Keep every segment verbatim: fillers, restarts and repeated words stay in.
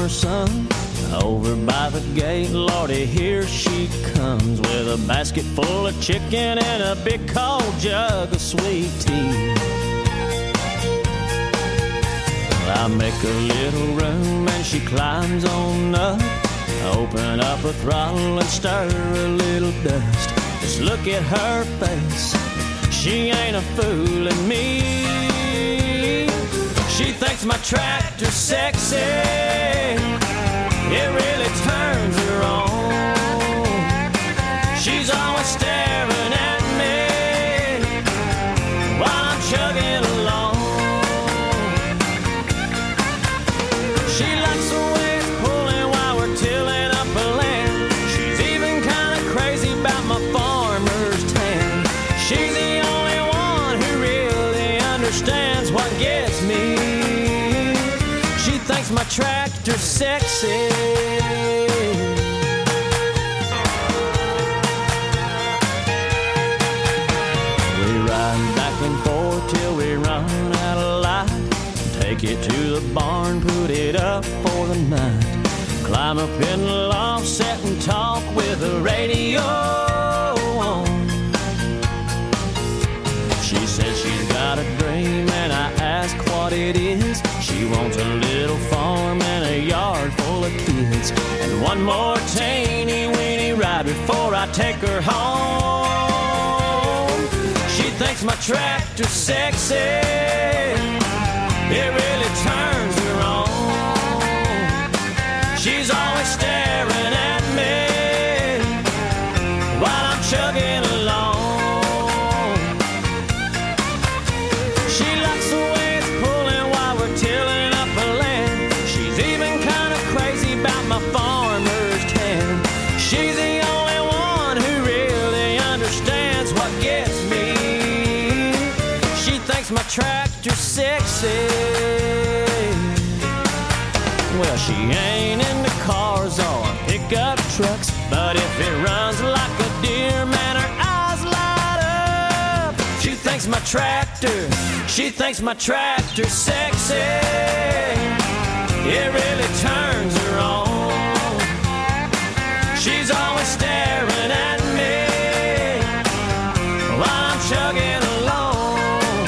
summer sun. Over by the gate, Lordy, here she comes with a basket full of chicken and a big cold jug of sweet tea. I make a little room and she climbs on up. Open up a throttle and stir a little dust. Just look at her face, she ain't a fooling me. She thinks my tractor's sexy, it really turns her on. She's always staring at me while I'm chugging along. She likes the way it's pulling while we're tilling up a land. She's even kind of crazy about my farmer's tan. She's the only one who really understands what gets me. She thinks my tractor's sexy. We ride back and forth till we run out of light. Take it to the barn, put it up for the night. Climb up in the loft, sit and talk with the radio on. She says she's got a dream and I ask what it is. She wants a little farm and a yard full of kids, and one more teeny weeny ride before I take her home. She thinks my tractor's sexy, it really turns her on. She's always staring at me while I'm chugging along. She likes the way it's pulling while we're tilling up a land. She's even kind of crazy about my farmer's tan. She's the only one who really understands what gets me. She thinks my tractor's sexy. Well, she ain't into cars or pickup trucks, but if it runs like a deer, man, her eyes light up. She thinks my tractor, she thinks my tractor's sexy, it really turns her on. She's always staring at me while I'm chugging along.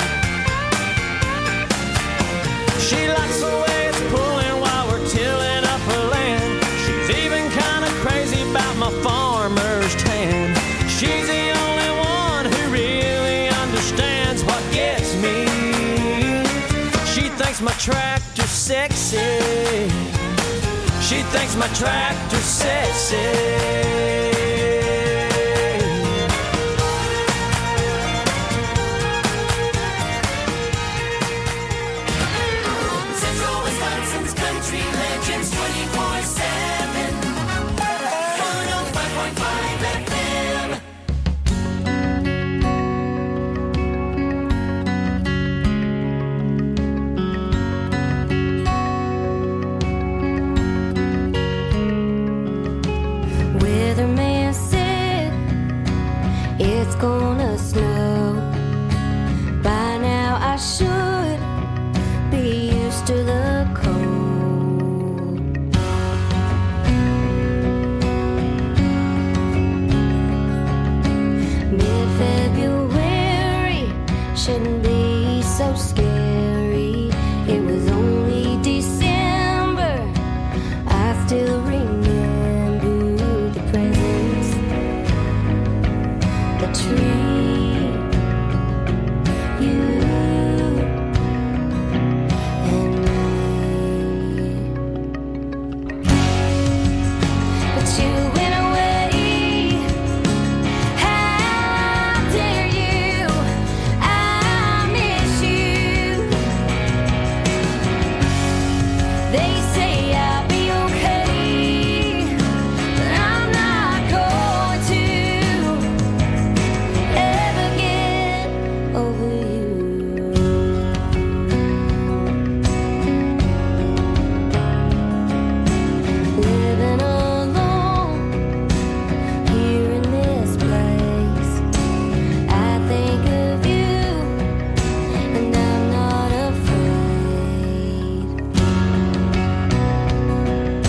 She likes the way it's pulling while we're tilling up her land. She's even kind of crazy about my farmer's tan. She's the only one who really understands what gets me. She thinks my tractor's sexy. She thinks my tractor's sexy. Weatherman said it's gonna snow. By now I should be used to the cold. Mid-February shouldn't be so scary. It was only December. I still remember the presents, the tree, you and me. But you went away. How dare you? I miss you. They say I'll be okay, but I'm not going to ever get over you. Living alone here in this place, I think of you and I'm not afraid.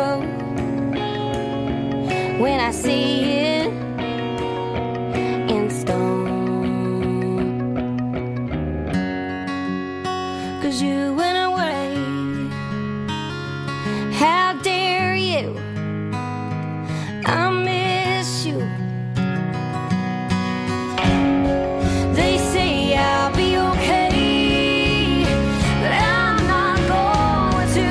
road when I see it in stone. 'Cause you went away. How dare you? I miss you. They say I'll be okay, but I'm not going to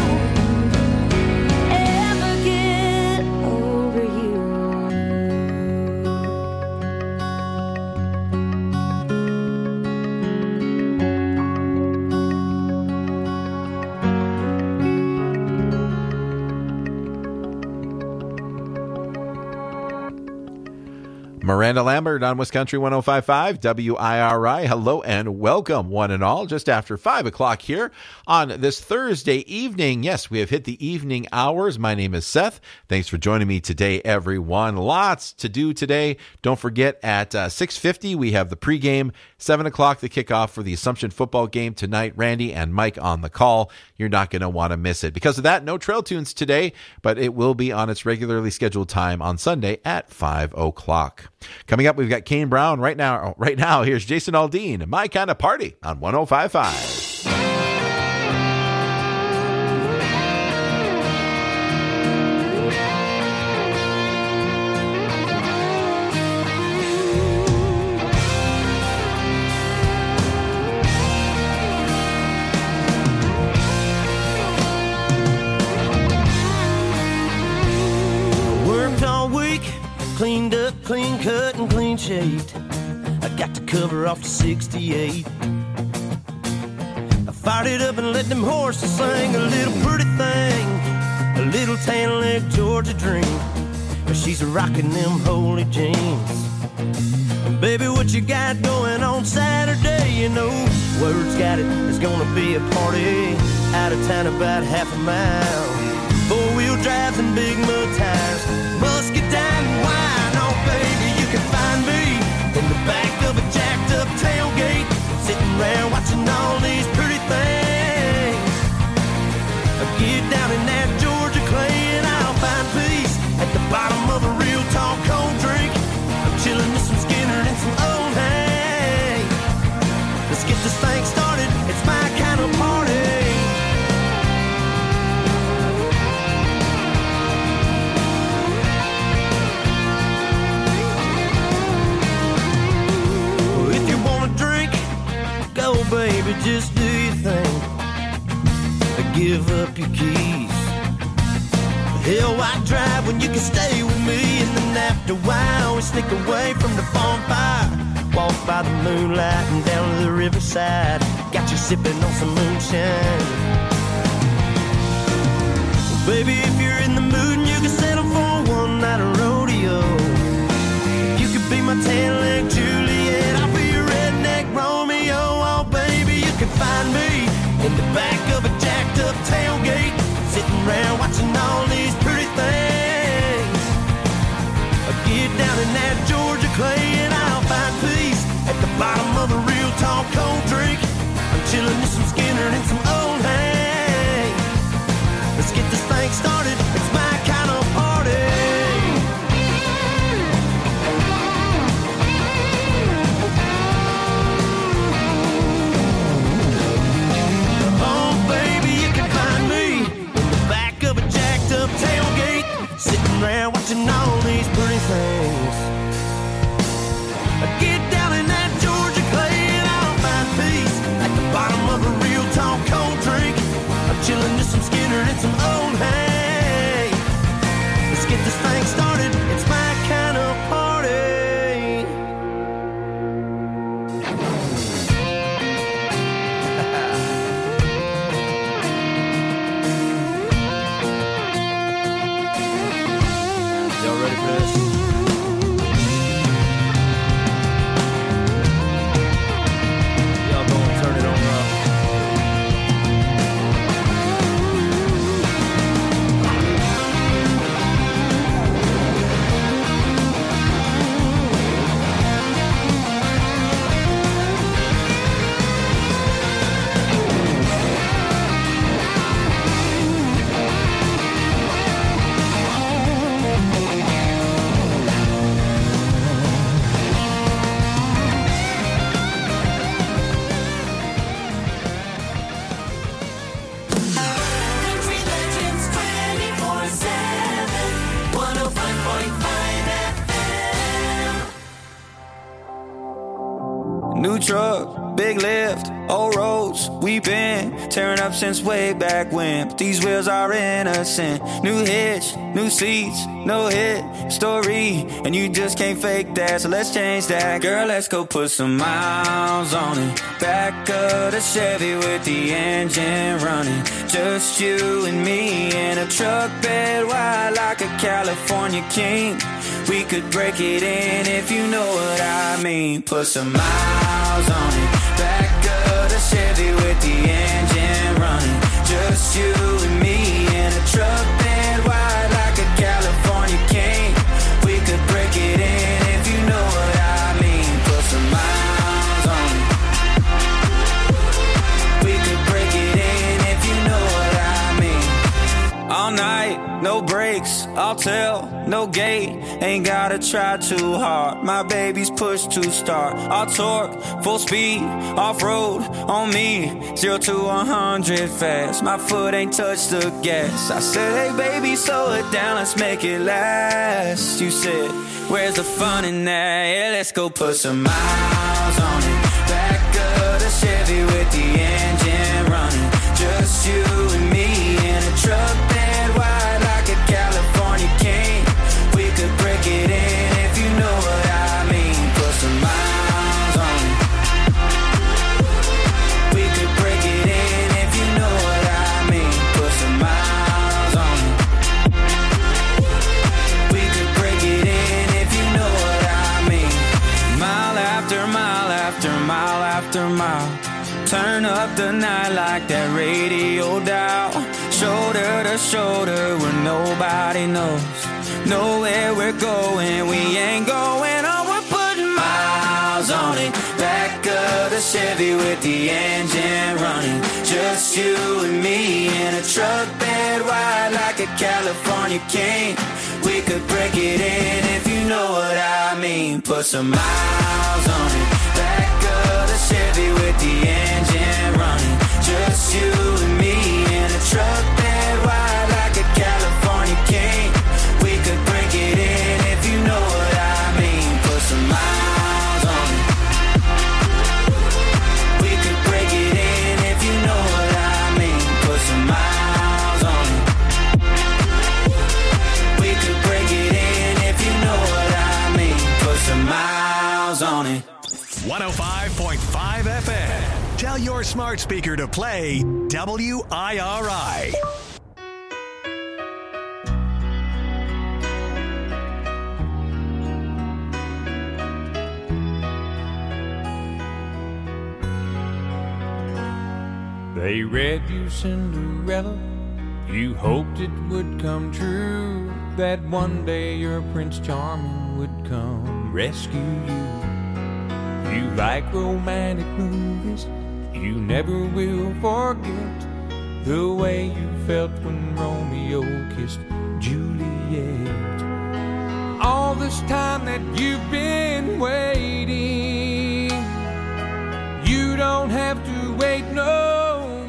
ever get over you. Miranda Lambert on Wisconsin one oh five point five W I R I. Hello and welcome, one and all, just after five o'clock here on this Thursday evening. Yes, we have hit the evening hours. My name is Seth. Thanks for joining me today, everyone. Lots to do today. Don't forget, at uh, six fifty, we have the pregame. seven o'clock, the kickoff for the Assumption football game tonight. Randy and Mike on the call. You're not going to want to miss it. Because of that, no Trail Tunes today, but it will be on its regularly scheduled time on Sunday at five o'clock. Coming up, we've got Kane Brown right now. Right now, here's Jason Aldean, My Kind of Party on one oh five point five. Cleaned up, clean cut, and clean shaved. I got the cover off the sixty-eight. I fired it up and let them horses sing a little pretty thing, a little tan leg Georgia dream. But she's rocking them holy jeans. And baby, what you got going on Saturday? You know, word's got it, there's gonna be a party out of town about half a mile. Four-wheel drives and big mud tires, musket down and wine. Oh, baby, you can find me in the back of a jacked-up tailgate, sitting around watching all these pretty things. I get down in that Georgia clay and I'll find peace at the bottom of a real tall cold drink. I'm chilling with some Skinner and some old hay. Let's get this thing started, it's my kind of party. Go, baby, just do your thing. Give up your keys. Hell, why drive when you can stay with me? And then after a while, we sneak away from the bonfire. Walk by the moonlight and down to the riverside. Got you sipping on some moonshine. Well, baby, if you're in the mood and you can settle for one night of rodeo, you could be my tan-leg Juliet, I'll be your redneck Romeo. Oh, baby, you can find me in the back of a jacked-up tailgate, sitting around watching all these pretty things. I get down in that Georgia clay and I'll find peace at the bottom of a real tall cold drink. I'm chilling with some Skinner and some old hay. Let's get this thing started, it's my kind of party. Tailgate, sitting around watching all these pretty things. I get down in that Georgia clay and I'll find peace at the bottom of a real tall cold drink. I'm chilling with some Skinner and some old hay. Let's get this thing started, it's my kind of party. Y'all ready for this? Y'all gonna turn it on up. New truck, big lift, old roads, we been tearing up since way back when. But these wheels are innocent. New hitch, new seats, no hit story, and you just can't fake that, so let's change that. Girl, let's go put some miles on it. Back of the Chevy with the engine running. Just you and me in a truck bed wide like a California king. We could break it in if you know what I mean. Put some miles on it. Back of the Chevy with the engine running. Just you and me in a truck bed wide like a California king. We could break it in if you know what I mean. Put some miles on it. We could break it in if you know what I mean. All night, no brakes, I'll tell, no gate. Ain't gotta try too hard. My baby's push to start. I'll torque, full speed, off-road on me. Zero to one hundred fast. My foot ain't touched the gas. I said, hey baby, slow it down, let's make it last. You said, where's the fun in that? Yeah, let's go put some miles on it. Back of the Chevy with the engine running. Just you and me in a truck bed wide like a California king. We could break it in if you know what I mean. Put some miles on it. We could break it in if you know what I mean. Put some miles on it. We could break it in if you know what I mean. Mile after mile after mile after mile. Turn up the night like that radio dial. Shoulder to shoulder where nobody knows. Know where we're going, we ain't going on. We're putting miles on it. Back of the Chevy with the engine running. Just you and me in a truck bed wide like a California king. We could break it in if you know what I mean. Put some miles on it. Back of the Chevy with the engine running. Just you and me in a truck bed wide like a California king. We could break it in if you know what I mean. Put some miles on it. We could break it in if you know what I mean. Put some miles on it. We could break it in if you know what I mean. Put some miles on it. one oh five point five F M. Tell your smart speaker to play W I R I. They read you Cinderella, you hoped it would come true, that one day your Prince Charming would come rescue you. You like romantic movies, you never will forget the way you felt when Romeo kissed Juliet. All this time that you've been waiting, you don't have to wait no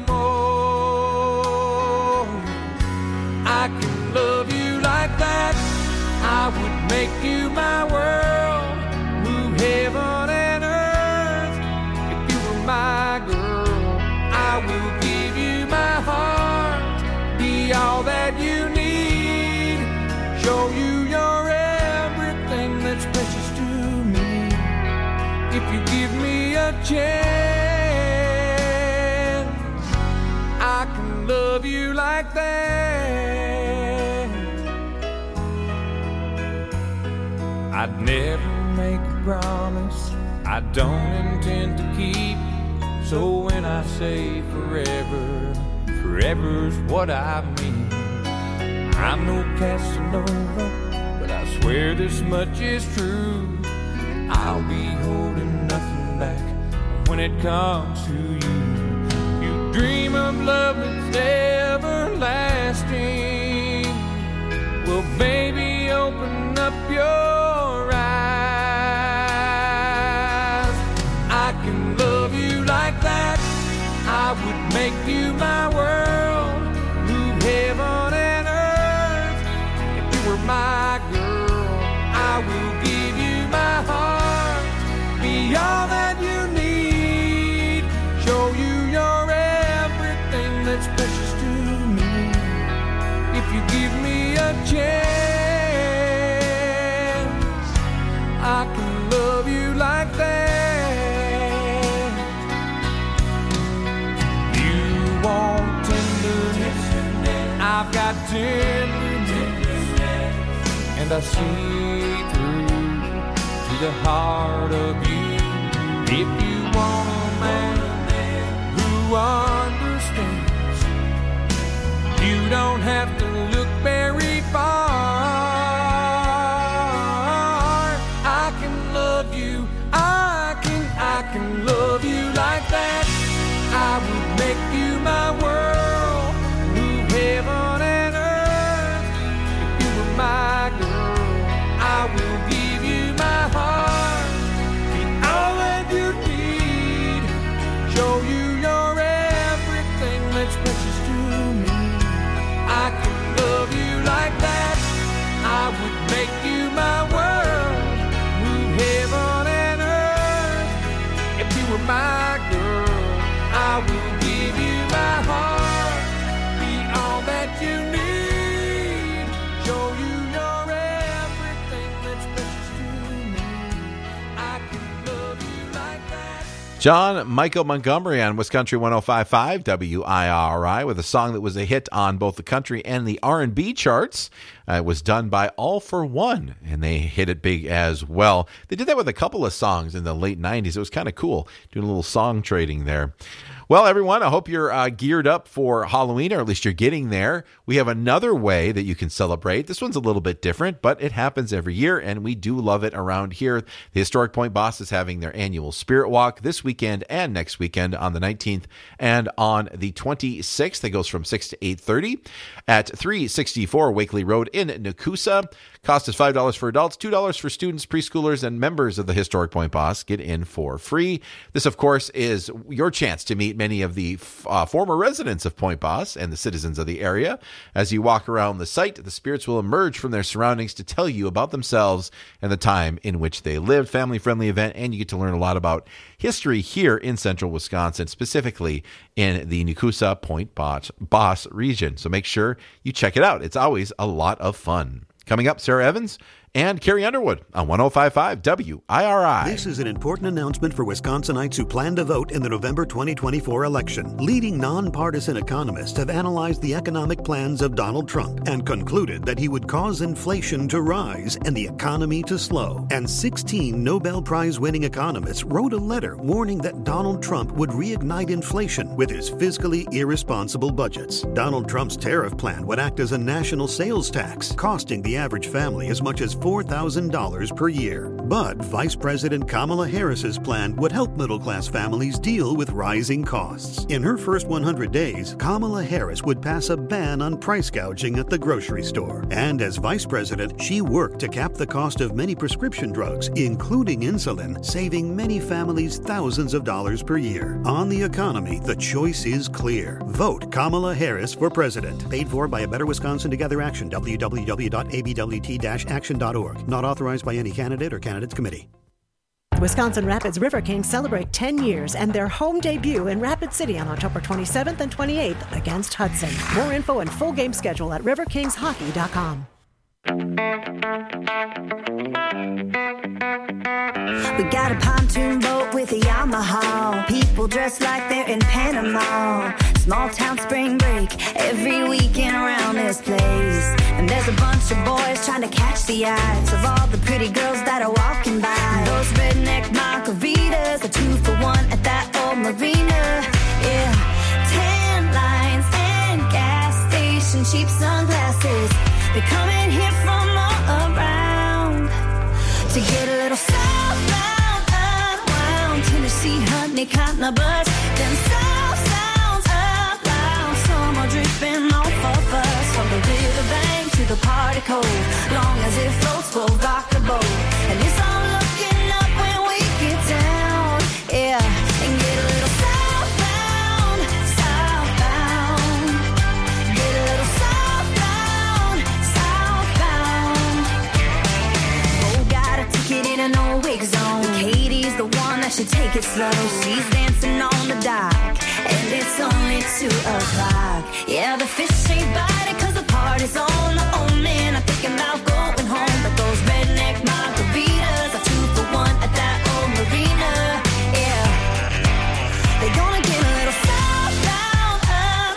more. I can love you like that, I would make you my world, move heaven and earth if you were my girl. I will give you my heart, be all that you need, show you you're everything that's precious to me. If you give me a chance, I can love you like that. I'd never make a promise I don't intend to keep. So when I say forever, forever's what I mean. I'm no Casanova, but I swear this much is true. I'll be holding nothing back when it comes to you. You dream of love that's everlasting. Well, baby, open up your eyes. I can love you like that, I would make you my world, move heaven and earth if you were my girl. I will give you my heart, be all that you need. and I see through to the heart of you. If you want a man who understands, you don't have to look very far. I can love you, I can, I can love you like that. I would make you my world, move heaven and earth. If you were my girl, I will give you my heart, be all that you need, show you you're everything that's precious to me. I can love you like that. I would make you my world, move heaven and earth. If you were my girl, I will give you my heart, be all that you need, show you you're everything that's precious to me. I can love you like that. John Michael Montgomery on Wisconsin one oh five point five W I R I with a song that was a hit on both the country and the R and B charts. Uh, it was done by All for One, and they hit it big as well. They did that with a couple of songs in the late nineties. It was kind of cool, doing a little song trading there. Well, everyone, I hope you're uh, geared up for Halloween, or at least you're getting there. We have another way that you can celebrate. This one's a little bit different, but it happens every year, and we do love it around here. The Historic Point Boss is having their annual Spirit Walk this weekend and next weekend on the nineteenth and on the twenty-sixth. It goes from six to eight thirty at three sixty-four Wakely Road in Nakusa. Cost is five dollars for adults, two dollars for students, preschoolers, and members of the Historic Point Boss. Get in for free. This, of course, is your chance to meet many of the uh, former residents of Point Boss and the citizens of the area. As you walk around the site, the spirits will emerge from their surroundings to tell you about themselves and the time in which they lived. Family-friendly event, and you get to learn a lot about history here in central Wisconsin, specifically in the Nakusa Point Boss region. So make sure you check it out. It's always a lot of fun. Coming up, Sarah Evans and Carrie Underwood on one oh five point five W I R I. This is an important announcement for Wisconsinites who plan to vote in the November twenty twenty-four election. Leading nonpartisan economists have analyzed the economic plans of Donald Trump and concluded that he would cause inflation to rise and the economy to slow. And sixteen Nobel Prize-winning economists wrote a letter warning that Donald Trump would reignite inflation with his fiscally irresponsible budgets. Donald Trump's tariff plan would act as a national sales tax, costing the average family as much as four thousand dollars per year. But Vice President Kamala Harris's plan would help middle-class families deal with rising costs. In her first one hundred days, Kamala Harris would pass a ban on price gouging at the grocery store. And as Vice President, she worked to cap the cost of many prescription drugs, including insulin, saving many families thousands of dollars per year. On the economy, the choice is clear. Vote Kamala Harris for president. Paid for by A Better Wisconsin Together Action, w w w dot a b w t dash action dot org. Not authorized by any candidate or candidates committee. Wisconsin Rapids River Kings celebrate ten years and their home debut in Rapid City on October twenty-seventh and twenty-eighth against Hudson. More info and full game schedule at river kings hockey dot com. We got a pontoon boat with a Yamaha. People dressed like they're in Panama. Small town spring break every weekend around this place. And there's a bunch of boys trying to catch the eyes of all the pretty girls that are walking by. And those redneck margaritas are two for one at that old marina. Yeah, tan lines and gas station cheap sunglasses. They're coming here from all around to get a little southbound, unwound. Tennessee honey cotton a buzz. Them south sounds up loud. Summer dripping off of us. From the riverbank to the party cove. Long as it floats, we'll rock the boat. And it's all looking up when we get down. Yeah, and get a little southbound, southbound. Get a little southbound, southbound. Oh, got a ticket in an old wig zone. Katie's the one that should take it slow. She's dancing on the dock, and it's only two o'clock. Yeah, the fish ain't biting cause the party's on. Oh man, I'm thinking about going home. But those redneck margaritas are two for one at that old marina. Yeah, they're gonna get a little southbound,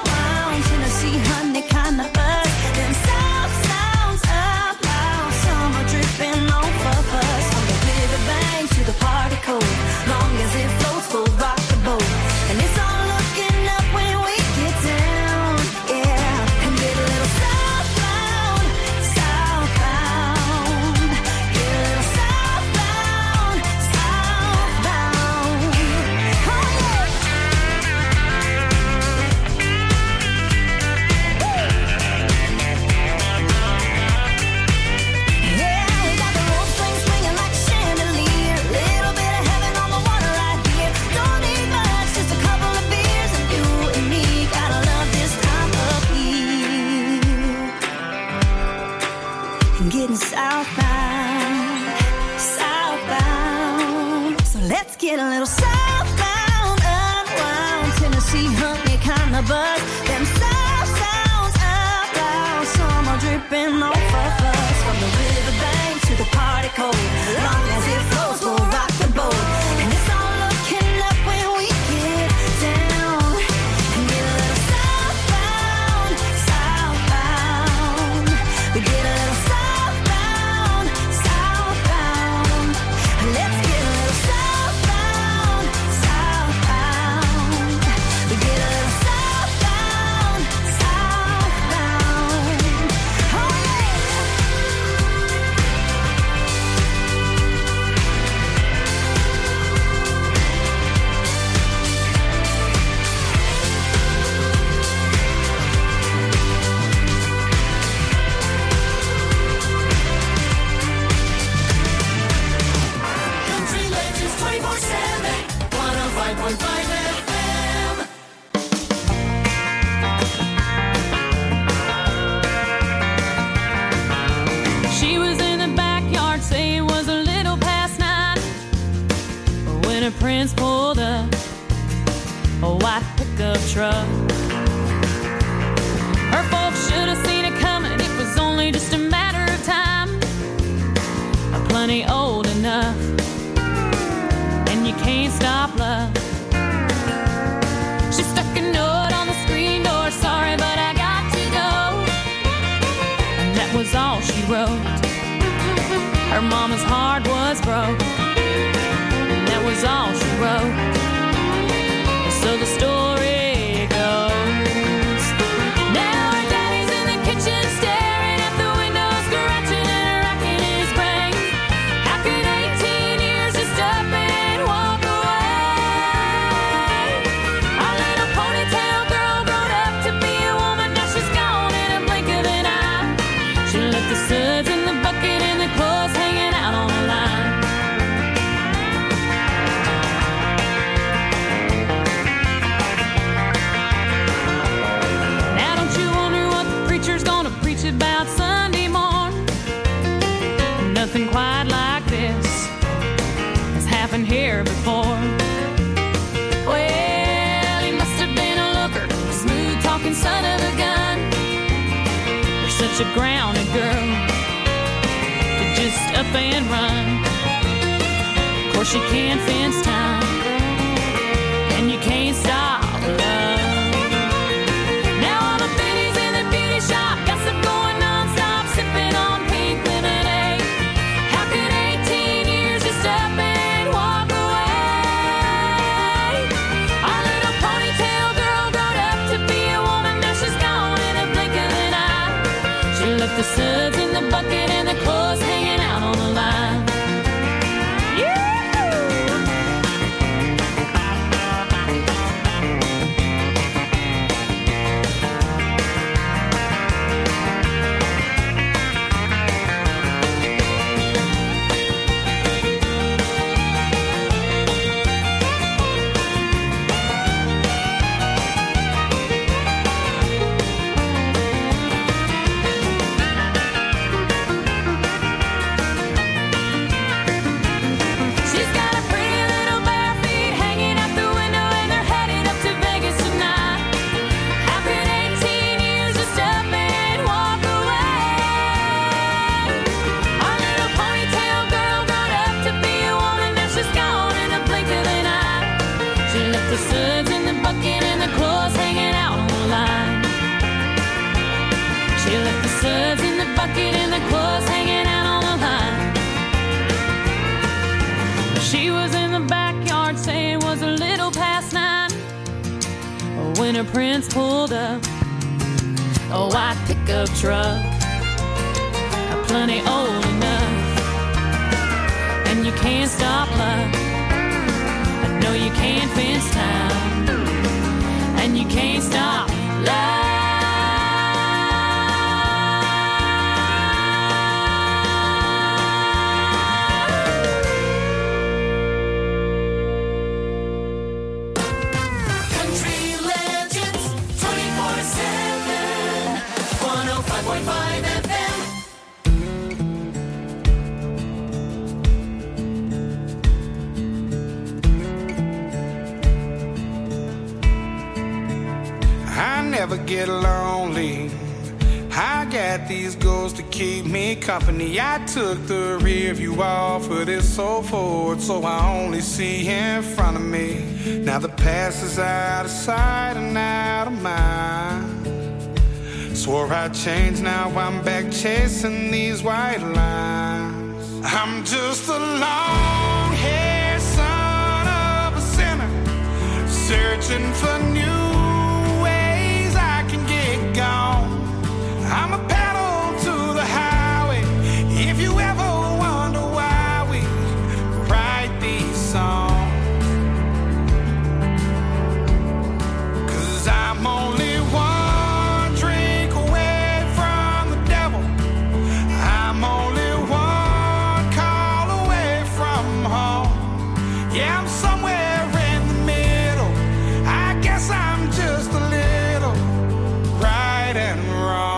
unwound. Tennessee honey kind of buzz. Them south sounds up loud. Some I'm getting southbound, southbound. So let's get a little southbound, unwound. Tennessee hunt me kind of buzz. Them south sounds outbound. Summer dripping off of us. From the riverbank to the party cold. Long as it flows, we'll rock the boat. And it's all looking up when we get down. And get a little southbound, southbound. We get a little southbound, southbound. Let's get a little southbound, southbound. We get a little southbound, southbound. Oh yeah. Country Legends twenty-four seven, one oh five point five F M. She was in the backyard, say it was a little past nine, when her prince pulled up a white pickup truck. Her folks should have seen it coming, it was only just a matter of time. Plenty old enough, and you can't stop love. She stuck a note on the screen door, sorry but I got to go. And that was all she wrote. Her mama's heart was broke, and that was all she wrote. So the story goes. Now her daddy's in the kitchen staring at the window, scratching and racking his brain. How could eighteen years just up and walk away? Our little ponytail girl grown up to be a woman, now she's gone in a blink of an eye. She left the suds in the bucket and the clothes hanging out on the line. Now don't you wonder what the preacher's gonna preach about Sunday morn? Nothing quite like this has happened here before. Well, he must have been a looker, a smooth talking son of a gun. You're such a grounded girl to just up and run. Of course you can't fence time, and you can't stop love. Now all the biddies in the beauty shop, gossip going non-stop, sipping on pink lemonade. How could eighteen years just up and walk away? Our little ponytail girl grown up to be a woman, now she's gone in a blink of an eye. She left the suds in the bucket and the clothes hanging out on the line. Yeah! She's got a pretty little bare feet hanging out the window, and they're headed up to Vegas tonight. How could eighteen years just up and walk away? Our little ponytail girl grown up to be a woman, now she's gone in a blink of an eye. She left the suds in the bucket and the clothes hanging out on the line. She left the suds in the bucket and the clothes hanging out on the line. She was in the backyard, saying it was a little past nine, when her prince pulled up a white pickup truck. Plenty old enough, and you can't stop love. I know you can't fence time, and you can't stop love. Country Legends twenty-four seven, one oh five point five F M. get lonely, I got these goals to keep me company. I took the rear view off of this old Ford, so I only see in front of me. Now the past is out of sight and out of mind. Swore I'd change, now I'm back chasing these white lines. I'm just a long-haired son of a sinner, searching for new ways I can get gone. I'm a pedal to the highway. If you ever wonder why we write these songs, 'cause I'm only one drink away from the devil. I'm only one call away from home. Yeah, I'm somewhere in the middle. I guess I'm just a little right and wrong.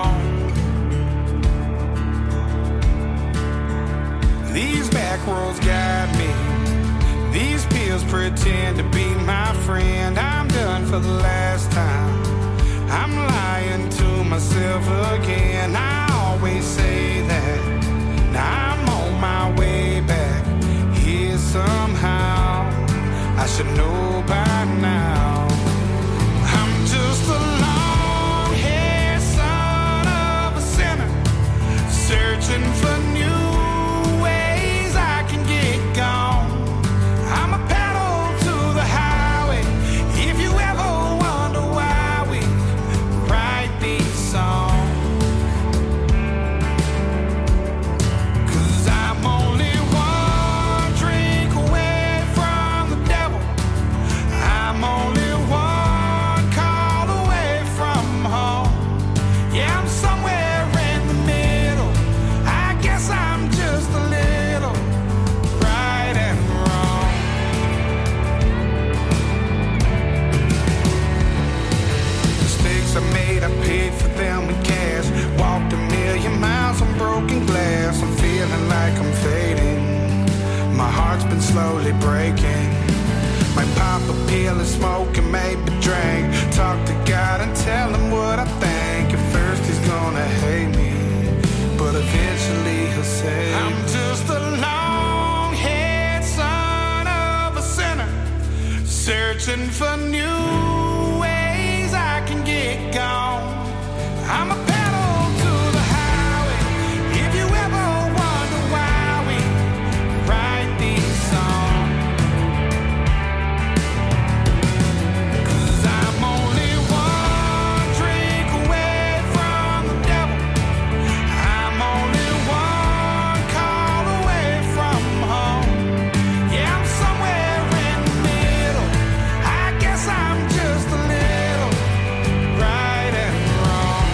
These back roads guide me. These pills pretend to be my friend. I'm done for the last time. I'm lying to myself again. I always say that. Now I'm on my way back here somehow. I should know by now. I'm just a long-haired son of a sinner, searching for new ways I can get gone. I'm a pedal to the highway. If you ever wonder why we write these songs, 'cause I'm only one drink away from the devil. I'm only one call away from home. Yeah, I'm somewhere in the middle. I guess I'm just a little right and wrong. Mistakes I made, I paid for them in cash. Walked a million miles on broken glass. I'm feeling like I'm fading. My heart's been slowly breaking. Might pop a pill and smoke and maybe drink. Talk to God and tell him what I think. At first he's gonna hate me, but eventually he'll say, I'm just a long-haired son of a sinner, searching for new ways I can get gone. I'm a pedal to the highway. If you ever wonder why we write these songs, 'cause I'm only one drink away from the devil. I'm only one call away from home. Yeah, I'm somewhere in the middle. I guess I'm just a little right and wrong.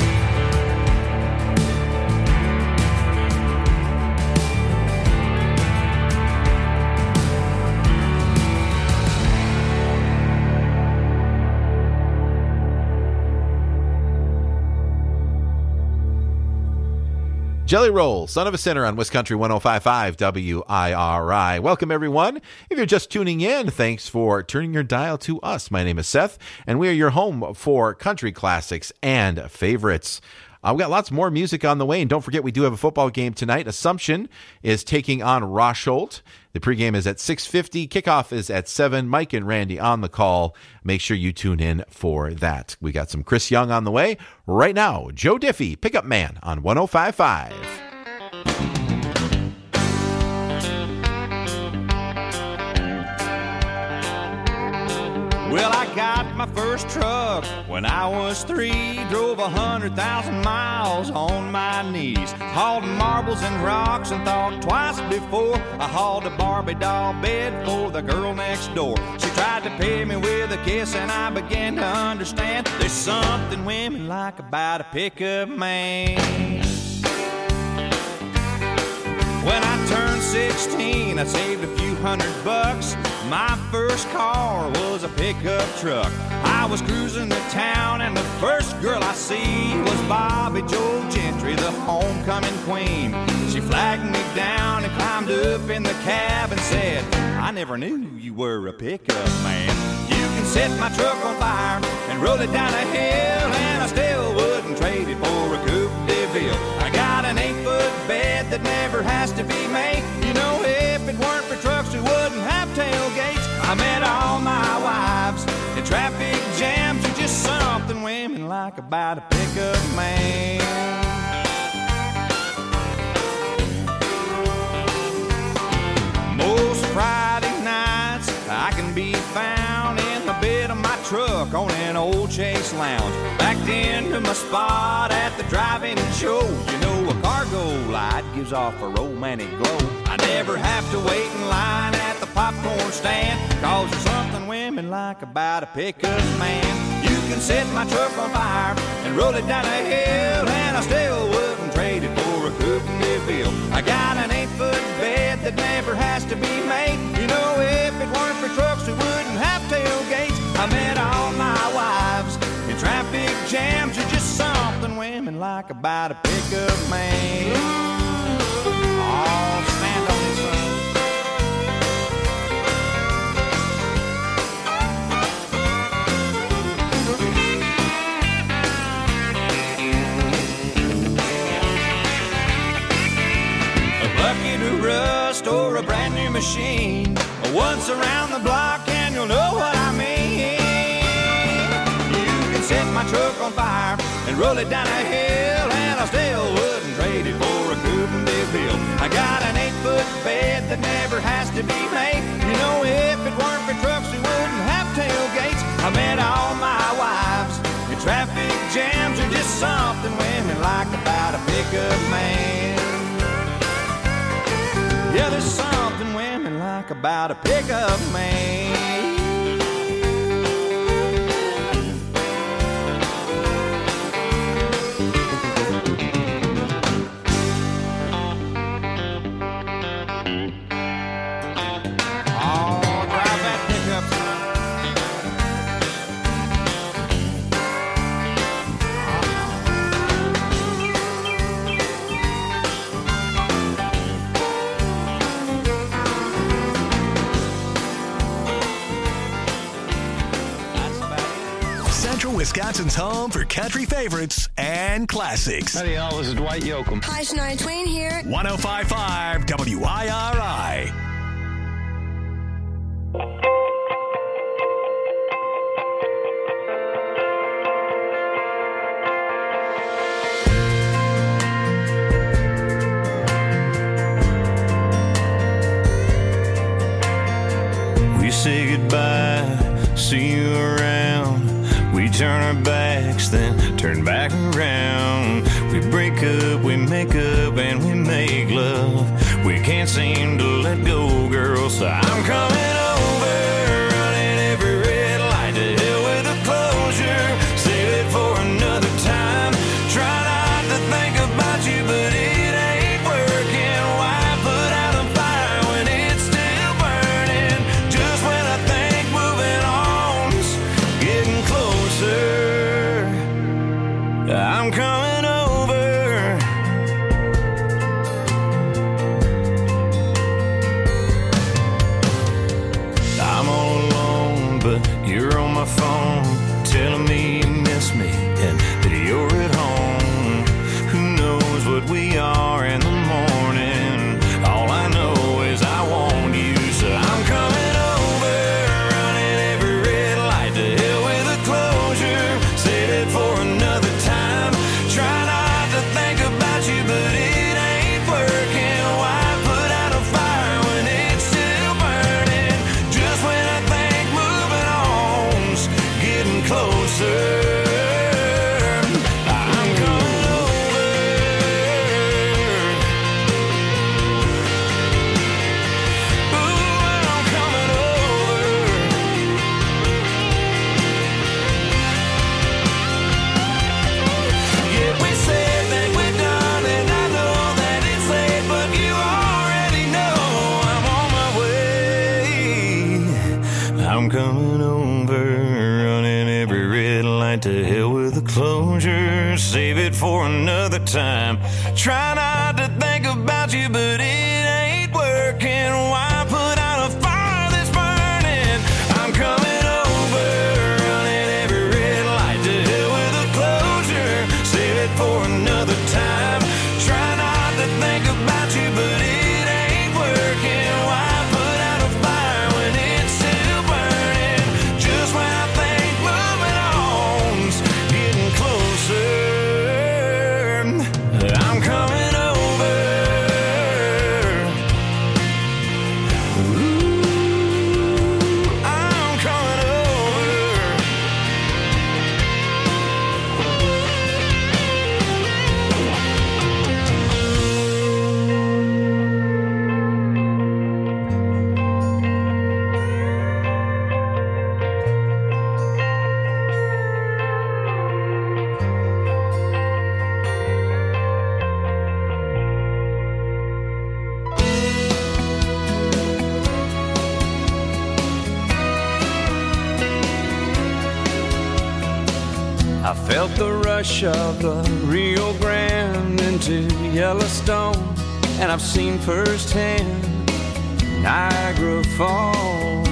Jelly Roll, Son of a Sinner on Wisconsin one oh five point five W I R I. Welcome, everyone. If you're just tuning in, thanks for turning your dial to us. My name is Seth, and we are your home for country classics and favorites. Uh, we got lots more music on the way, and don't forget we do have a football game tonight. Assumption is taking on Rosholt. The pregame is at six fifty. Kickoff is at seven. Mike and Randy on the call. Make sure you tune in for that. We got some Chris Young on the way. Right now, Joe Diffie, Pickup Man on one oh five point five. Well, I got my first truck when I was three. Drove a hundred thousand miles on my knees. Hauled marbles and rocks and thought twice before I hauled a Barbie doll bed for the girl next door. She tried to pay me with a kiss and I began to understand there's something women like about a pickup man. When I turned sixteen, I saved a few hundred bucks. My first car was a pickup truck. I was cruising to town and the first girl I see was Bobby Joe Gentry, the homecoming queen. She flagged me down and climbed up in the cab and said, I never knew you were a pickup man. You can set my truck on fire and roll it down a hill, and I still wouldn't trade it for a Coupe de Ville. I got an eight-foot bed that never has to be made. You know, if it weren't for trucks, we wouldn't have tailgates. I met all my wives in traffic jams. You're just something women like about a pickup man. Most Friday nights I can be found in the bed of my truck on an old Chase Lounge, backed into my spot at the drive-in show. You know, a cargo light gives off a romantic glow. I never have to wait in line at the popcorn stand, cause there's something women like about a pickup man. You can set my truck on fire and roll it down a hill, and I still wouldn't trade it for a Coupe de Ville. I got an eight-foot bed that never has to be made. You know, if it weren't for trucks, we wouldn't have tailgates. I met all my wives in traffic jams. You're just something women like about a pickup man. Oh, stand on it, son. A bucket of rust or a brand new machine, once around the block and you'll know what I mean. You can set my truck on fire and roll it down a hill, and I still wouldn't trade it for a Coupe de Ville. I got an eight-foot bed that never has to be made. You know, if it weren't for trucks, we wouldn't have tailgates. I met all my wives in traffic jams. Are just something women like about a pickup man. Yeah, there's something women like about a pickup man. Wisconsin's home for country favorites and classics. Howdy, y'all. This is Dwight Yoakam. Hi, Shania Twain here. one oh five point five W I R I. We say goodbye, see you around. We turn our backs, then turn back around. We break up, we make up, and we make love. We can't seem to let go, girl, so I'm coming over, running every red light. To hell with the closure, save it for another time. Try not to think about you, but it ain't working. Why put out a fire when it's still burning? Just when I think moving on's getting closer, I'm coming over. I'm all alone, but you're on my phone, telling me you miss me and that you're at home. Who knows what we are in the morning? All I know is I want you, so I'm coming over, running every red light. To hell with the closure, save it for another time. Try not to think about you, but it ain't working. Why put out a fire when it's still burning? Just when I think moving on's getting closer, I'm coming over. Ooh, I'm coming over. Yeah, we said that we're done, and I know that it's late, but you already know I'm on my way. I'm coming over, running every red light. To hell with the closure, save it for another time. Try not to think about you, but it ain't working. Why put out a fire that's burning? I'm coming over. Felt the rush of the Rio Grande into Yellowstone, and I've seen firsthand Niagara Falls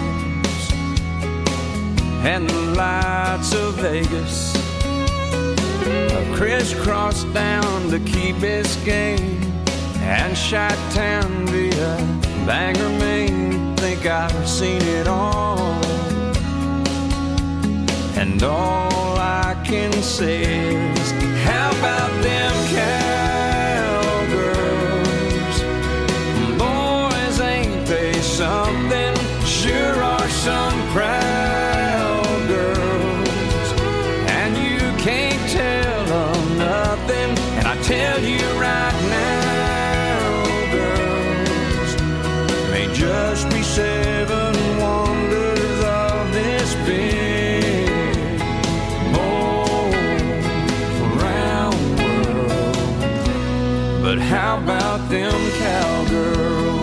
and the lights of Vegas. I've crisscrossed down to Key Biscayne and Chi-Town via Bangor, Maine. Think I've seen it all, and all I can say is, how about them cowgirls? Boys, ain't they something? Sure are some proud girls, and you can't tell them nothing. And I tell you right now, girls, may just be seven wonders of this big, old, round world. But how about them cowgirls?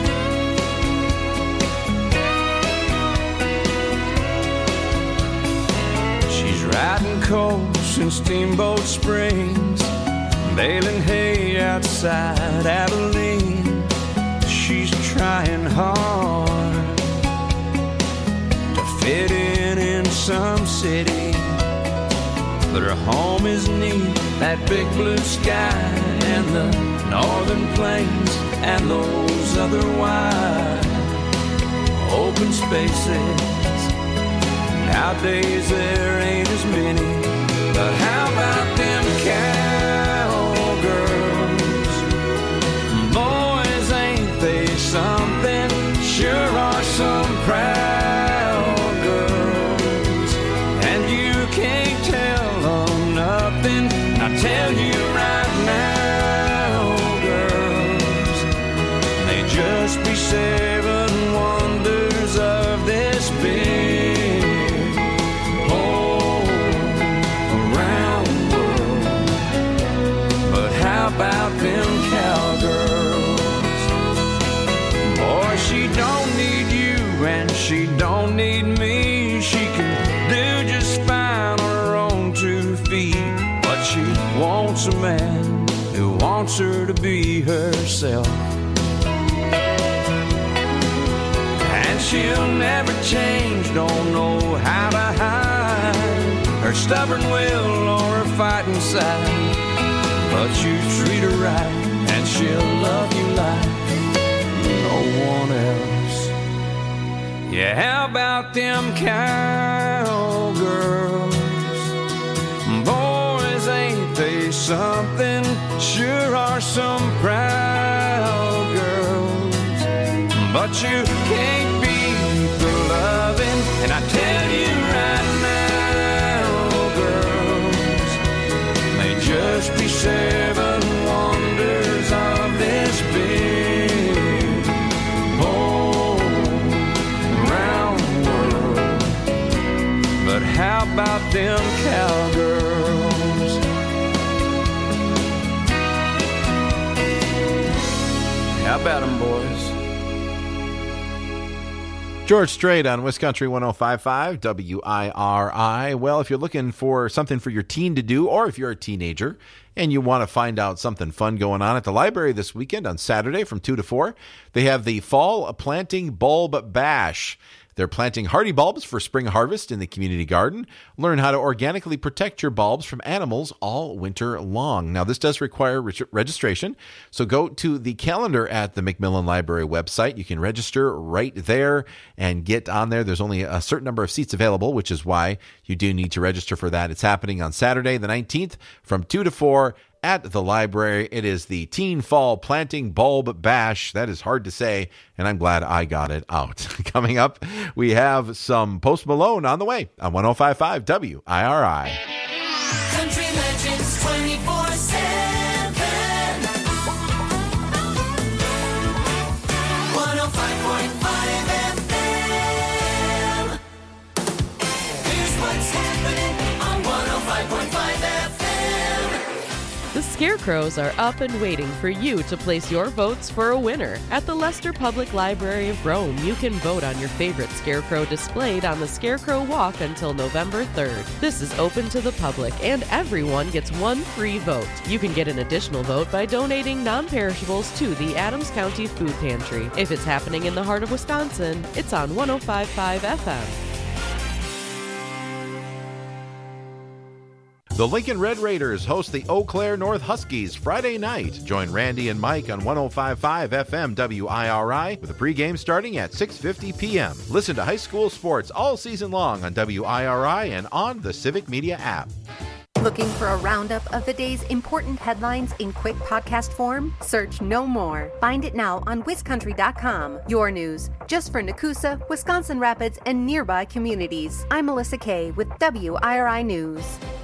She's riding coast in Steamboat Springs, baling hay outside Abilene. She's trying hard to fit in in some city, but her home is neat, that big blue sky and the northern plains and those other wide open spaces. Nowadays there ain't as many, but how about them cowgirls? Boys, ain't they something? Sure are some proud girls, and you can't tell them nothing. I tell you right now, girls, they just be seven wonders of this big, whole, around world. But how about them cowgirls? Boy, she don't need you and she don't need me. She can do just fine on her own two feet, but she wants a man who wants her to be herself. And she'll never change, don't know how to hide her stubborn will or her fighting side. But you treat her right and she'll love you like no one else. Yeah, how about them cowgirls? Boys, ain't they something? Sure are some proud girls, but you can't beat the loving. And I tell you right now, girls, they just be seven wonders of this big, old, round world. But how about them cowgirls? How about them, boys? George Strait on Wiscountry one oh five point five W I R I. Well, if you're looking for something for your teen to do, or if you're a teenager and you want to find out something fun going on at the library this weekend on Saturday from two to four, they have the Fall Planting Bulb Bash. They're planting hardy bulbs for spring harvest in the community garden. Learn how to organically protect your bulbs from animals all winter long. Now, this does require re- registration, so go to the calendar at the Macmillan Library website. You can register right there and get on there. There's only a certain number of seats available, which is why you do need to register for that. It's happening on Saturday, the nineteenth, from two to four at the library. It is the Teen Fall Planting Bulb Bash. That is hard to say, and I'm glad I got it out. Coming up, we have some Post Malone on the way on one oh five point five W I R I. Country Legends twenty-four seven. one oh five point five F M. Here's what's happening on one oh five point five F M. The Scarecrows are up and waiting for you to place your votes for a winner. At the Leicester Public Library of Rome, you can vote on your favorite scarecrow displayed on the Scarecrow Walk until November third. This is open to the public, and everyone gets one free vote. You can get an additional vote by donating non-perishables to the Adams County Food Pantry. If it's happening in the heart of Wisconsin, it's on one oh five point five F M. The Lincoln Red Raiders host the Eau Claire North Huskies Friday night. Join Randy and Mike on one oh five point five F M W I R I with a pregame starting at six fifty p.m. Listen to high school sports all season long on W I R I and on the Civic Media app. Looking for a roundup of the day's important headlines in quick podcast form? Search No More. Find it now on wiscountry dot com. Your news, just for Nakusa, Wisconsin Rapids, and nearby communities. I'm Melissa Kay with W I R I News.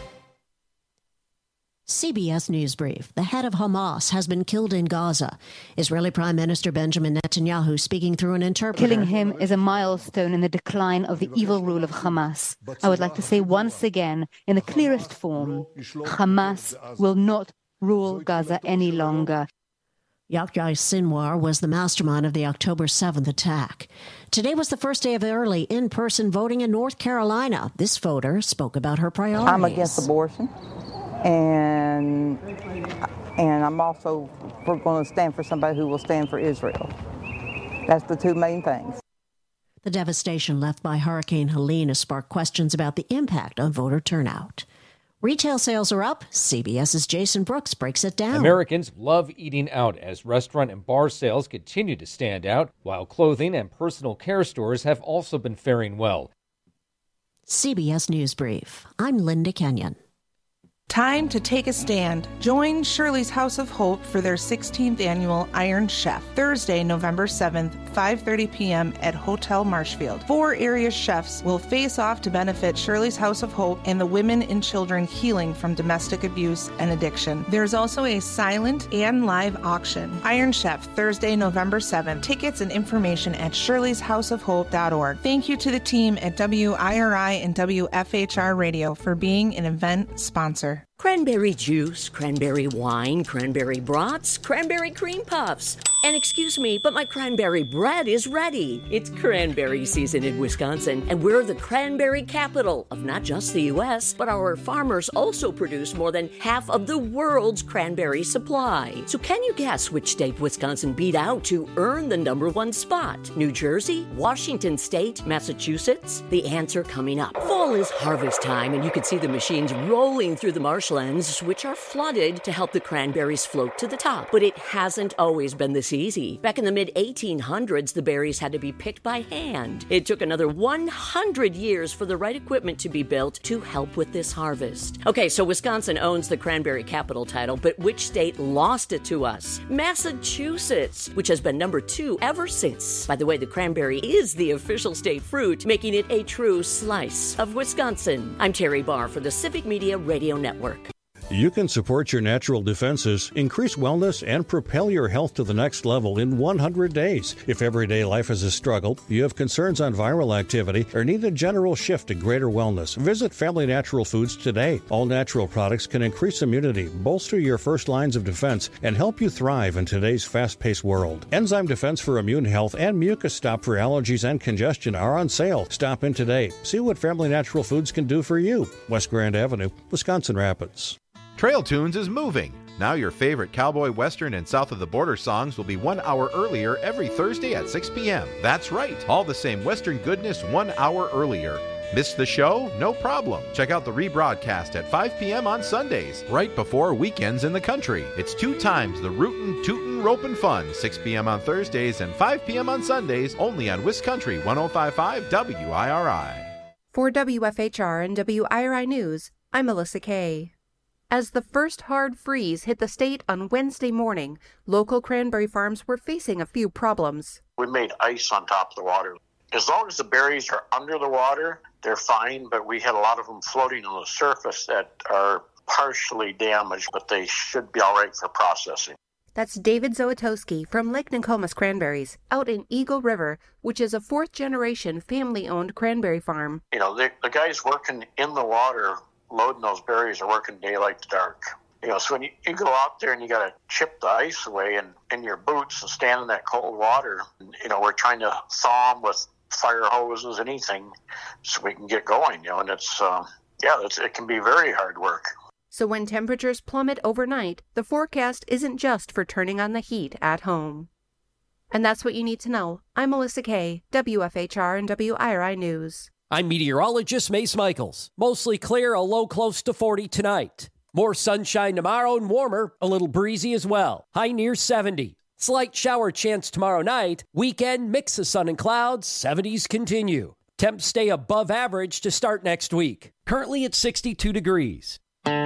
C B S News Brief. The head of Hamas has been killed in Gaza. Israeli Prime Minister Benjamin Netanyahu speaking through an interpreter. Killing him is a milestone in the decline of the evil rule of Hamas. I would like to say once again, in the clearest form, Hamas will not rule Gaza any longer. Yahya Sinwar was the mastermind of the October seventh attack. Today was the first day of early in-person voting in North Carolina. This voter spoke about her priorities. I'm against abortion. And and I'm also going to stand for somebody who will stand for Israel. That's the two main things. The devastation left by Hurricane Helene has sparked questions about the impact on voter turnout. Retail sales are up. CBS's Jason Brooks breaks it down. Americans love eating out as restaurant and bar sales continue to stand out, while clothing and personal care stores have also been faring well. C B S News Brief. I'm Linda Kenyon. Time to take a stand. Join Shirley's House of Hope for their sixteenth annual Iron Chef, Thursday, November seventh, five thirty p.m. at Hotel Marshfield. Four area chefs will face off to benefit Shirley's House of Hope and the women and children healing from domestic abuse and addiction. There's also a silent and live auction. Iron Chef, Thursday, November seventh. Tickets and information at shirleys house of hope dot org. Thank you to the team at W I R I and W F H R Radio for being an event sponsor. Cranberry juice, cranberry wine, cranberry brats, cranberry cream puffs. And excuse me, but my cranberry bread is ready. It's cranberry season in Wisconsin, and we're the cranberry capital of not just the U S, but our farmers also produce more than half of the world's cranberry supply. So can you guess which state Wisconsin beat out to earn the number one spot? New Jersey? Washington State? Massachusetts? The answer coming up. Fall is harvest time, and you can see the machines rolling through the marshlands, which are flooded to help the cranberries float to the top. But it hasn't always been this easy. Back in the mid eighteen hundreds, the berries had to be picked by hand. It took another one hundred years for the right equipment to be built to help with this harvest. Okay, so Wisconsin owns the cranberry capital title, but which state lost it to us? Massachusetts, which has been number two ever since. By the way, the cranberry is the official state fruit, making it a true slice of Wisconsin. I'm Terry Barr for the Civic Media Radio Network. You can support your natural defenses, increase wellness, and propel your health to the next level in one hundred days. If everyday life is a struggle, you have concerns on viral activity, or need a general shift to greater wellness, visit Family Natural Foods today. All natural products can increase immunity, bolster your first lines of defense, and help you thrive in today's fast-paced world. Enzyme Defense for Immune Health and Mucus Stop for allergies and congestion are on sale. Stop in today. See what Family Natural Foods can do for you. West Grand Avenue, Wisconsin Rapids. Trail Tunes is moving. Now your favorite cowboy, western, and south of the border songs will be one hour earlier every Thursday at six p.m. That's right, all the same western goodness one hour earlier. Missed the show? No problem. Check out the rebroadcast at five p.m. on Sundays, right before weekends in the country. It's two times the rootin', tootin', ropin' fun, six p.m. on Thursdays and five p.m. on Sundays, only on Wiscountry one oh five point five W I R I. For W F H R and W I R I News, I'm Melissa Kay. As the first hard freeze hit the state on Wednesday morning, local cranberry farms were facing a few problems. We made ice on top of the water. As long as the berries are under the water, they're fine, but we had a lot of them floating on the surface that are partially damaged, but they should be all right for processing. That's David Zowatowski from Lake Nokomis Cranberries, out in Eagle River, which is a fourth-generation family-owned cranberry farm. You know, the, the guys working in the water loading those berries are working daylight to dark. You know, so when you, you go out there and you got to chip the ice away and in your boots and stand in that cold water, you know, we're trying to thaw them with fire hoses, anything, so we can get going, you know, and it's, uh, yeah, it's, it can be very hard work. So when temperatures plummet overnight, the forecast isn't just for turning on the heat at home. And that's what you need to know. I'm Melissa Kay, W F H R and W I R I News. I'm meteorologist Mace Michaels. Mostly clear, a low close to forty tonight. More sunshine tomorrow and warmer, a little breezy as well. High near seventy. Slight shower chance tomorrow night. Weekend, mix of sun and clouds, seventies continue. Temps stay above average to start next week. Currently at sixty-two degrees.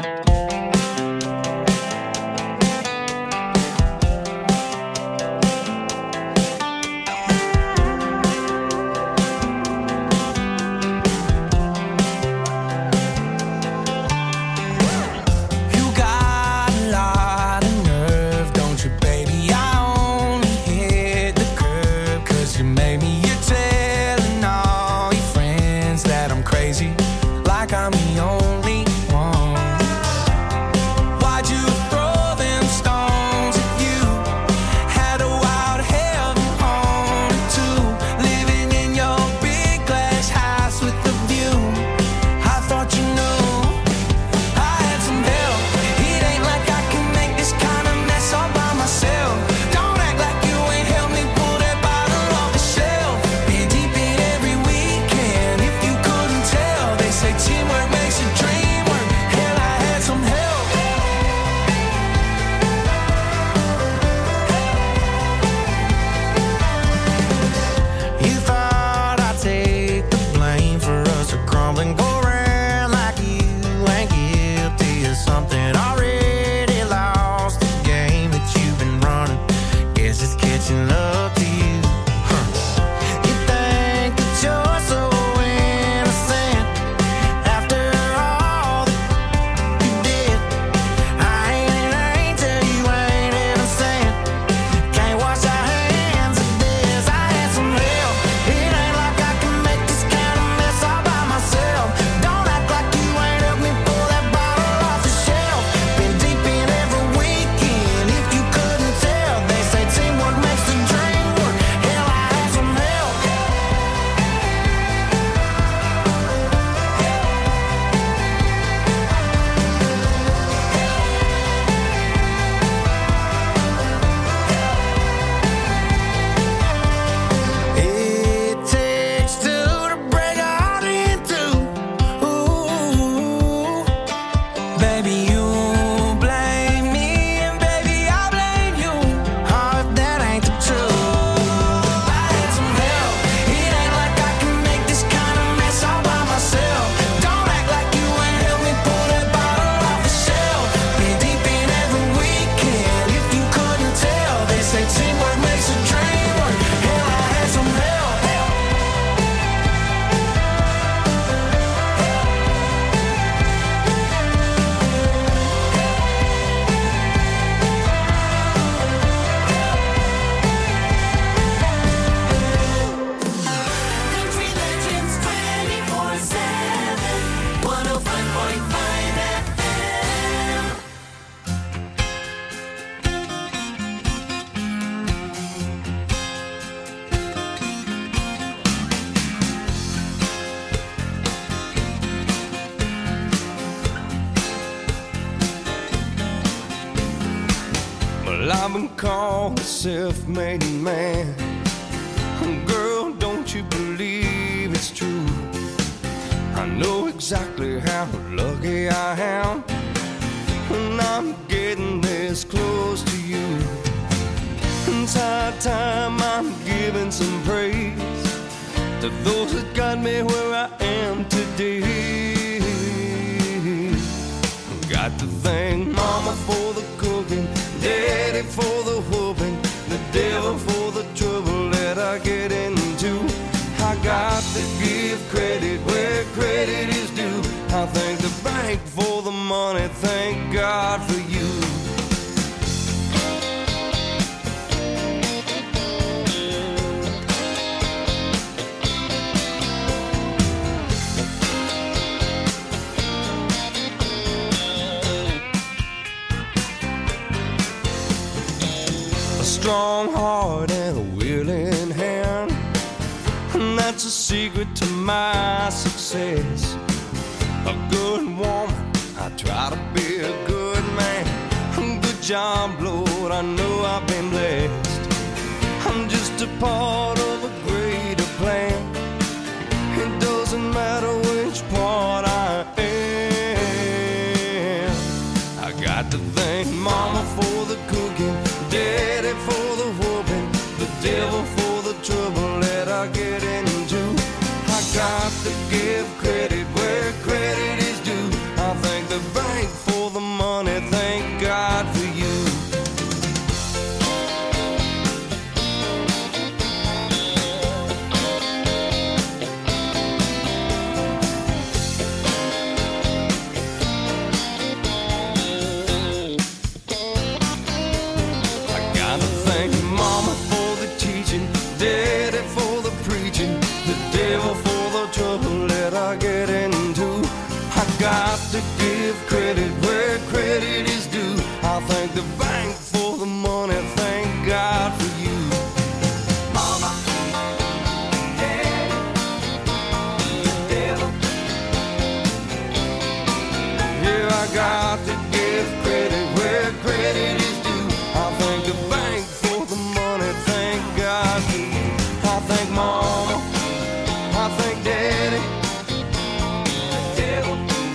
I've been called a self-made man. Girl, don't you believe it's true? I know exactly how lucky I am when I'm getting this close to you. It's high time I'm giving some praise to those that got me where I am today. Got to thank Mama for the cooking, Daddy for the whooping, the devil for the trouble that I get into. I got to give credit where credit is due. I thank the bank for the money, thank God for you. heart and a willing hand. And that's a secret to my success. A good woman, I try to be a good man. Good job, Lord, I know I've been blessed. I'm just a part of a greater plan. It doesn't matter which part I am. I got to thank Mama for the cooking, Daddy for the whooping, the devil for the trouble that I get into. I got to give credit where credit is due. I thank the bank for the money, thank God for you. Daddy for the preaching, the devil for the trouble that I get into. I got to give credit where credit is due. I thank the bank for the money, thank God for you. Mama, Daddy, the devil. Yeah, I got to give credit where credit is due. I thank the bank for the money, thank God for you. I thank Mama, I thank Daddy, the devil.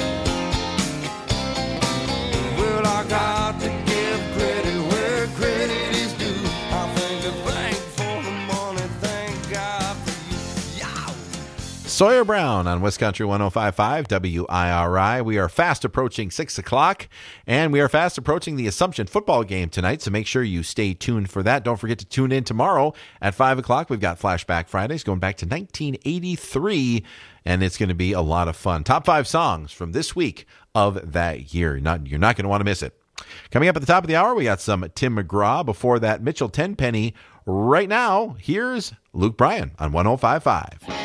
Well, I got to give credit where credit is due. I thank the bank for the money, thank God for you. Yow! Sawyer Brown on West Country one oh five point five W I R I. We are fast approaching six o'clock, and we are fast approaching the Assumption football game tonight, so make sure you stay tuned for that. Don't forget to tune in tomorrow at five o'clock. We've got Flashback Fridays going back to nineteen eighty-three, and it's going to be a lot of fun. Top five songs from this week of that year. Not, you're not going to want to miss it. Coming up at the top of the hour, we got some Tim McGraw. Before that, Mitchell Tenpenny. Right now, here's Luke Bryan on one oh five point five.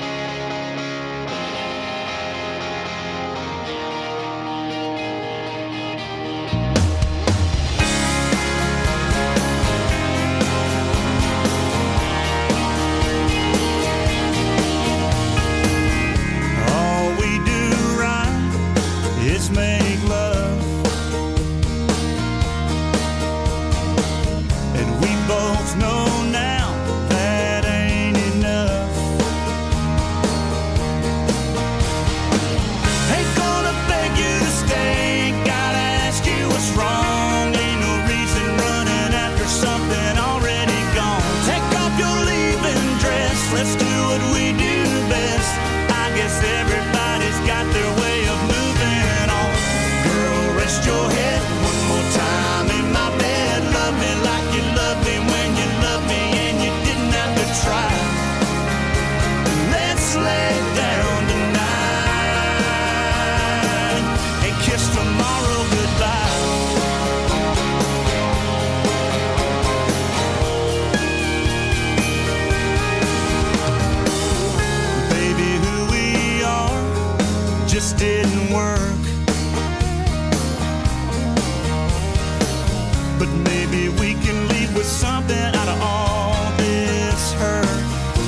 Make love, and we both know now that ain't enough. Ain't gonna beg you to stay, gotta ask you what's wrong. Ain't no reason running after something already gone. Take off your leaving dress, let's do what we do best. I guess everybody's got their way of moving on. Girl, rest your head one more time in my bed. Love me like you loved me when you loved me and you didn't have to try. Let's lay down tonight and kiss tomorrow goodbye. Baby, who we are just didn't work. But maybe we can leave with something out of all this hurt.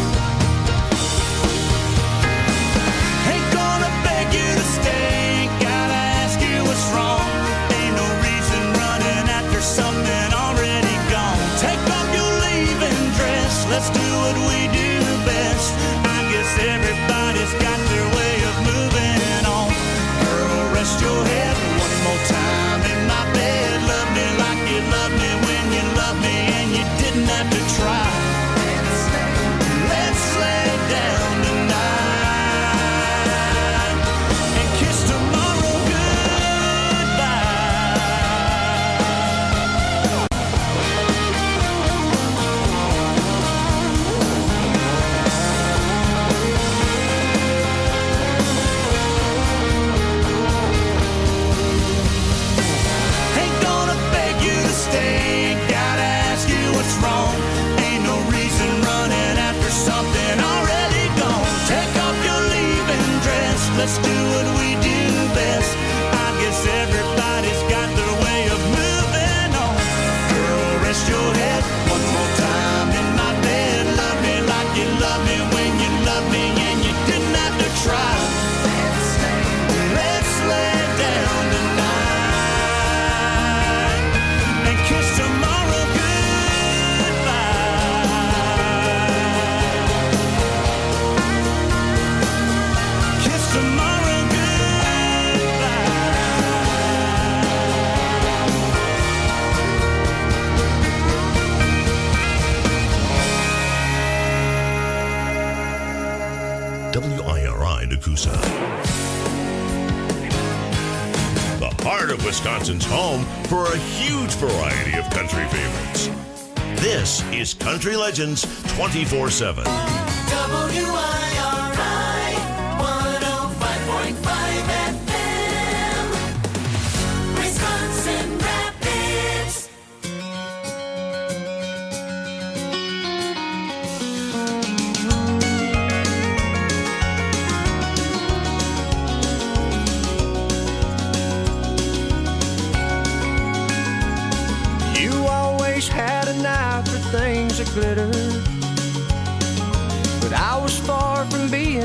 Ain't gonna beg you to stay, gotta ask you what's wrong. Ain't no reason running after something already gone. Take off your leaving dress, let's do what we do best. I guess everybody's got their way of moving on. Girl, rest your head one more time in my bed. Love me like you loved me when you loved me and you didn't have to try. Let's lay down tonight and kiss tomorrow goodbye. W I R I Nakusa. The heart of Wisconsin's home for a huge variety of country favorites. This is Country Legends twenty-four seven. W I R I one oh five point five F M, Wisconsin Rapids. You always had an eye for things that glitter, but I was far from being